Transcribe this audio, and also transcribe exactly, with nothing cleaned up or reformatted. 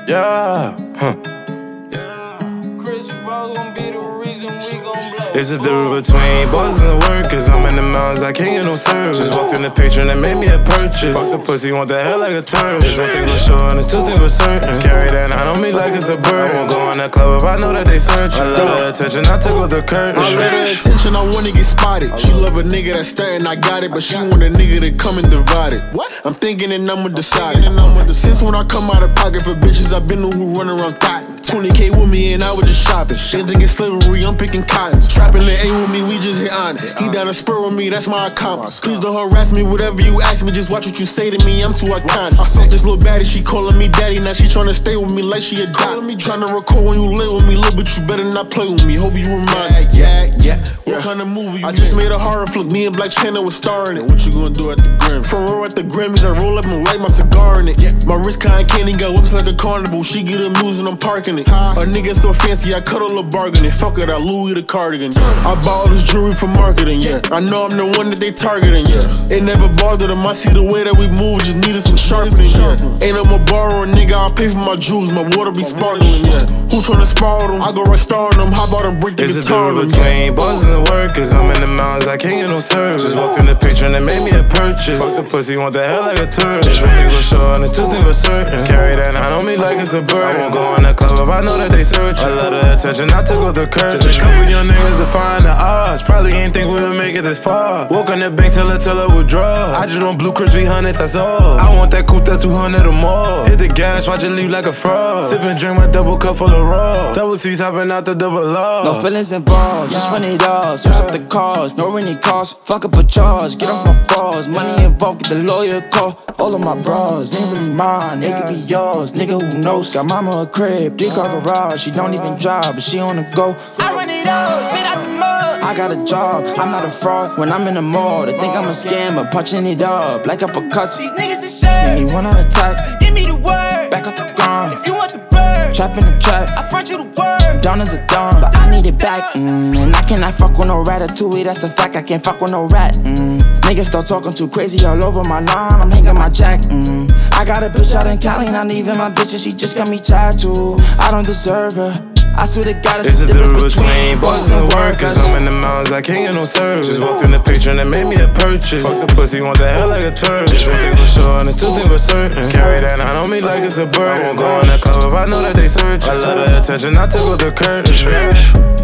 Yeah, huh. Chris Rock gon' be the reason we gon' blow. This is the difference between bosses and workers. I'm in the mountains, I can't get no service. Just walk in the picture and it made me a purchase. Fuck the pussy, want the hell like a turd. There's one thing for sure and there's two things for certain. Carry that nine on me like it's a bird. I won't go in that club if I know that they searching. I love her attention, I took off the curtain. I let her attention, I wanna get spotted. She love a nigga that's staring, I got it. But she want a nigga to come and divide it. What? I'm thinking and I'ma decide it. Since when I come out of pocket for bitches, I've been the who run around thotting. twenty K with me and I was just shopping. They think it's slavery, I'm picking cottons. Trapping the A with me, we just hit honest. He down a spur with me, that's my accomplice. Please don't harass me, whatever you ask me, just watch what you say to me, I'm too iconic. I fuck this little baddie, she calling me daddy, now she tryna stay with me like she a dog. Tryna record when you lay with me, little but you better not play with me, hope you remind me. Yeah, yeah, yeah. What kind of movie you I just made a horror flick, me and Black Channel was starring it. What you gonna do at the Grammys? From row at the Grammys, I roll up and light my cigar in it. Yeah. My wrist kind candy got whips like a carnival, she get amused and I'm parking it. A nigga so fancy, I cuddle a bargain it. Fuck it, I Louis the cardigan. I bought all this jewelry for marketing, yeah. I know I'm the one that they targeting, yeah. It never bothered them, I see the way that we move, just needed some sharpening, yeah. Ain't no more borrow, nigga, I'll pay for my jewels, my water be sparkling, yeah. Who tryna spar them? I go right star on them, how about them break the It's guitar the on difference them, between bosses and workers. I'm in the mountains, I can't get no service. Just walk in the picture and it made me a purchase. Fuck the pussy, want the hell like a turd. There's one thing for sure and there's two things for certain. Carry that nine on me like it's a bird. I won't go in the club if I know that they searching. I love the attention, I took off the curtain. Just a couple young niggas defying the odds. Probably ain't think we would make it this far. Walk on the bank till I tell her withdraw. I just want blue crispy hundreds, that's all. I want that coupe that's two hundred or more. Hit the gas, watch it leave like a frog. Sip and drink my double cup full of raw. Double C's hopping out the double law. No feelings involved, just twenty dollars. Switch up the cars, no any cost. Fuck up a charge, get off my balls. Money involved, get the lawyer call. All of my bras ain't really mine, they could be yours. Nigga who knows, got mama a crib, big car garage. She don't even drive, but she on the go. I run it up, spit out the mud. I got a job, I'm not a fraud. When I'm in the mall, they think I'm a scammer, punching it up like uppercuts. These niggas is shit. Make me wanna attack, just give me the word. Back up the ground, if you want the bird. Trap in the trap, I front you the word. Down as a dawn, but I need it back. Mm, and I cannot fuck with no ratatouille, that's a fact. I can't fuck with no rat. Mm. Niggas start talking too crazy all over my line. I'm hanging my jack. Mm. I got a bitch out in Cali, not even my bitch, and she just got me tattooed. I don't deserve her. I swear to God, it's This is the the difference difference between between bosses and workers. I'm in the mountains, I can't get no service. Just walk in the picture and it made me a purchase. Fuck the pussy, want the hell like a turd. There's one thing for sure and there's two things for certain. Carry that nine on me like it's a bird. I won't go in that club if I know that they searching. I love the attention, I took off the curtain.